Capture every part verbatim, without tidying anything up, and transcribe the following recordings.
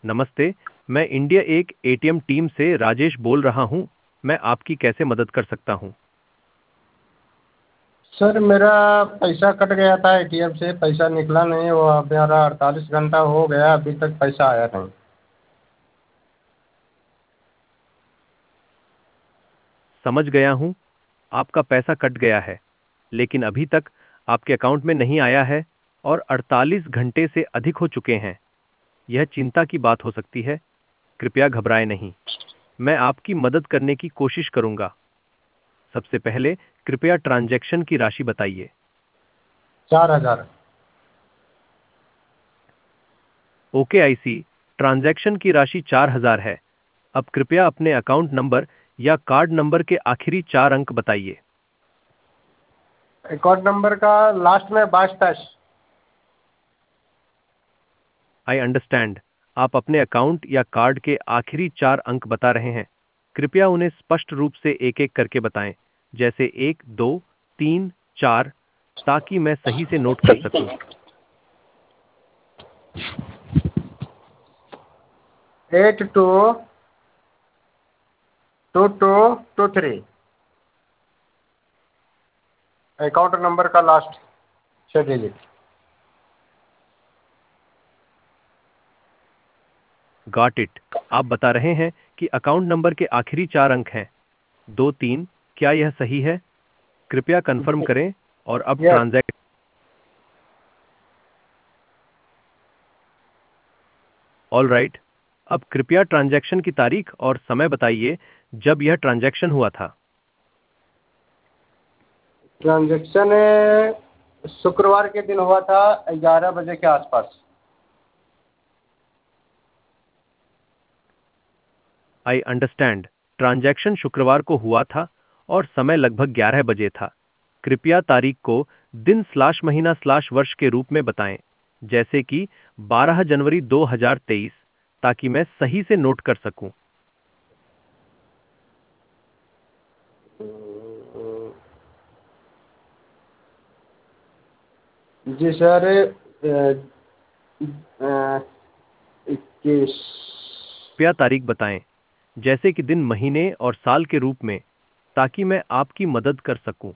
नमस्ते। मैं इंडिया एक एटीएम टीम से राजेश बोल रहा हूँ। मैं आपकी कैसे मदद कर सकता हूँ? सर मेरा पैसा कट गया था एटीएम से। पैसा निकला नहीं। वो मेरा अड़तालीस घंटा हो गया, अभी तक पैसा आया नहीं। समझ गया हूँ। आपका पैसा कट गया है, लेकिन अभी तक आपके अकाउंट में नहीं आया है और अड़तालीस घंटे से अधिक हो चुके हैं। यह चिंता की बात हो सकती है। कृपया घबराएं नहीं। मैं आपकी मदद करने की कोशिश करूंगा। सबसे पहले कृपया ट्रांजैक्शन की राशि बताइए। चार हजार। ओके, आई सी। ट्रांजैक्शन की राशि चार हजार है। अब कृपया अपने अकाउंट नंबर या कार्ड नंबर के आखिरी चार अंक बताइए। अकाउंट नंबर का लास्ट में बाईस टैश। I understand. आप अपने अकाउंट या कार्ड के आखिरी चार अंक बता रहे हैं। कृपया उन्हें स्पष्ट रूप से एक एक करके बताएं, जैसे एक, दो, तीन, चार, ताकि मैं सही से नोट कर सकूं। Eight two two two two three. Account number का लास्ट छः डिजिट। Got it. आप बता रहे हैं कि अकाउंट नंबर के आखिरी चार अंक हैं दो तीन। क्या यह सही है? कृपया कंफर्म करें। और अब यस। ट्रांजैक्शन। All right. अब कृपया ट्रांजैक्शन की तारीख और समय बताइए जब यह ट्रांजैक्शन हुआ था। ट्रांजेक्शन शुक्रवार के दिन हुआ था, ग्यारह बजे के आसपास। I understand. ट्रांजैक्शन शुक्रवार को हुआ था और समय लगभग ग्यारह बजे था। कृपया तारीख को दिन स्लैश महीना स्लैश वर्ष के रूप में बताएं, जैसे कि बारह जनवरी दो हजार तेईस, ताकि मैं सही से नोट कर सकूं। जी सर। इक्कीस। कृपया तारीख बताएं, जैसे कि दिन, महीने और साल के रूप में, ताकि मैं आपकी मदद कर सकूं।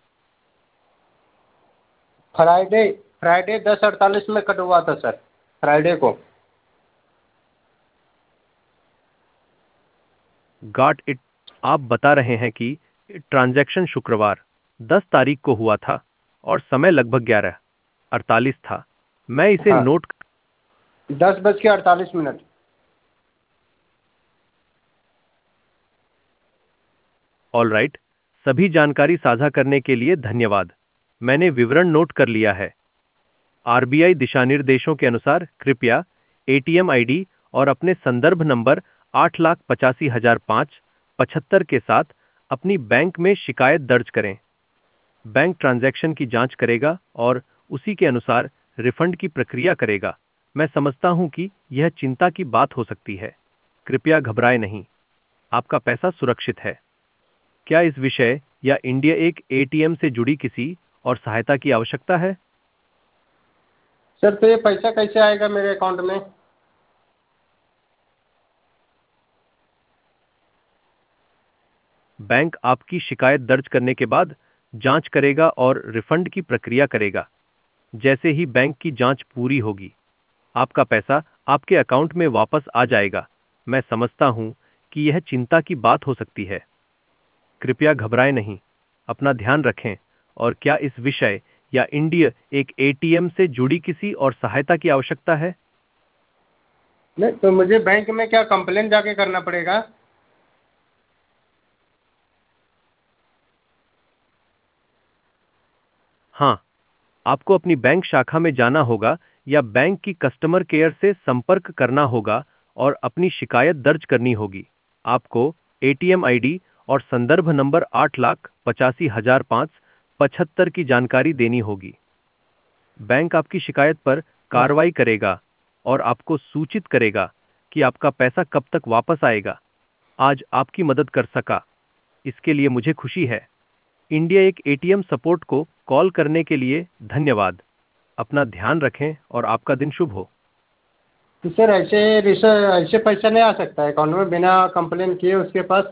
फ्राइडे। फ्राइडे दस अड़तालीस में कट हुआ था सर, फ्राइडे को। Got it. आप बता रहे हैं कि ट्रांजैक्शन शुक्रवार दस तारीख को हुआ था और समय लगभग ग्यारह अड़तालीस था। मैं इसे हाँ, नोट। दस बज के अड़तालीस मिनट। All right. सभी जानकारी साझा करने के लिए धन्यवाद। मैंने विवरण नोट कर लिया है। आरबीआई दिशानिर्देशों के अनुसार कृपया एटीएम आईडी और अपने संदर्भ नंबर आठ लाख पचासी हजार पाँच पचहत्तर के साथ अपनी बैंक में शिकायत दर्ज करें। बैंक ट्रांजैक्शन की जांच करेगा और उसी के अनुसार रिफंड की प्रक्रिया करेगा। मैं समझता हूं कि यह चिंता की बात हो सकती है। कृपया घबराएं नहीं। आपका पैसा सुरक्षित है। क्या इस विषय या इंडिया एक एटीएम से जुड़ी किसी और सहायता की आवश्यकता है? सर तो ये पैसा कैसे आएगा मेरे अकाउंट में? बैंक आपकी शिकायत दर्ज करने के बाद जांच करेगा और रिफंड की प्रक्रिया करेगा। जैसे ही बैंक की जांच पूरी होगी, आपका पैसा आपके अकाउंट में वापस आ जाएगा। मैं समझता हूं कि यह चिंता की बात हो सकती है। कृपया घबराएं नहीं। अपना ध्यान रखें। और क्या इस विषय या इंडिया एक एटीएम से जुड़ी किसी और सहायता की आवश्यकता है? नहीं तो मुझे बैंक में क्या कंप्लेन जाके करना पड़ेगा? हाँ, आपको अपनी बैंक शाखा में जाना होगा या बैंक की कस्टमर केयर से संपर्क करना होगा और अपनी शिकायत दर्ज करनी होगी। आपको एटीएम आईडी और संदर्भ नंबर आठ लाख पचासी हजार पाँच पचहत्तर की जानकारी देनी होगी। बैंक आपकी शिकायत पर हाँ। कार्रवाई करेगा और आपको सूचित करेगा कि आपका पैसा कब तक वापस आएगा। आज आपकी मदद कर सका, इसके लिए मुझे खुशी है। इंडिया एक एटीएम सपोर्ट को कॉल करने के लिए धन्यवाद। अपना ध्यान रखें और आपका दिन शुभ हो। तो सर ऐसे रिस- ऐसे पैसा नहीं आ सकता है अकाउंट में बिना कंप्लेन किए उसके पास?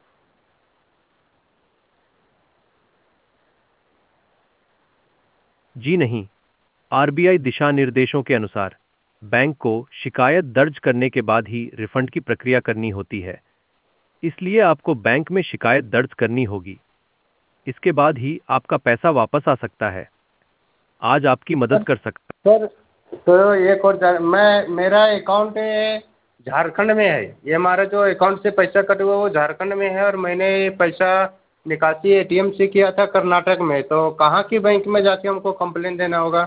जी नहीं, आरबीआई दिशा निर्देशों के अनुसार बैंक को शिकायत दर्ज करने के बाद ही रिफंड की प्रक्रिया करनी होती है। इसलिए आपको बैंक में शिकायत दर्ज करनी होगी। इसके बाद ही आपका पैसा वापस आ सकता है। आज आपकी मदद कर सकता। सर तो एक और जान- मैं मेरा अकाउंट झारखंड में है। ये हमारा जो अकाउंट से पैसा कट हुआ वो झारखंड में है और मैंने ये पैसा निकासी एटीएम से किया था कर्नाटक में। तो कहाँ की बैंक में जाके हमको कंप्लेन देना होगा?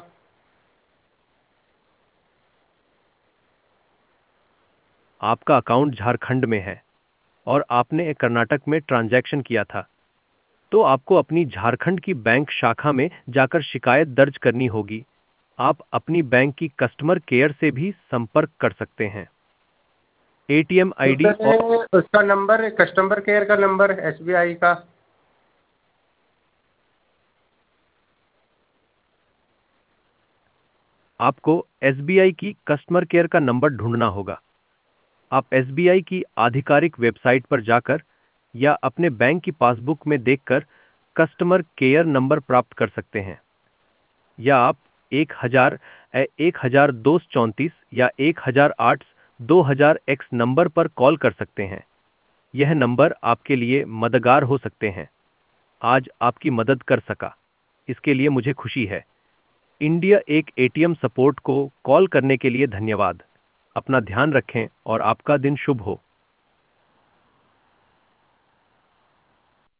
आपका अकाउंट झारखंड में है और आपने कर्नाटक में ट्रांजैक्शन किया था, तो आपको अपनी झारखंड की बैंक शाखा में जाकर शिकायत दर्ज करनी होगी। आप अपनी बैंक की कस्टमर केयर से भी संपर्क कर सकते हैं। एटीएम तो आईडी और सर उसका नंबर, कस्टमर केयर का नंबर एसबीआई का? आपको एसबीआई की कस्टमर केयर का नंबर ढूंढना होगा। आप एसबीआई की आधिकारिक वेबसाइट पर जाकर या अपने बैंक की पासबुक में देखकर कस्टमर केयर नंबर प्राप्त कर सकते हैं। या आप एक हजार एक हजार दो सौ चौंतीस या एक हजार आठ दो हजार एक्स नंबर पर कॉल कर सकते हैं। यह नंबर आपके लिए मददगार हो सकते हैं। आज आपकी मदद कर सका, इसके लिए मुझे खुशी है। इंडिया एक एटीएम सपोर्ट को कॉल करने के लिए धन्यवाद। अपना ध्यान रखें और आपका दिन शुभ हो।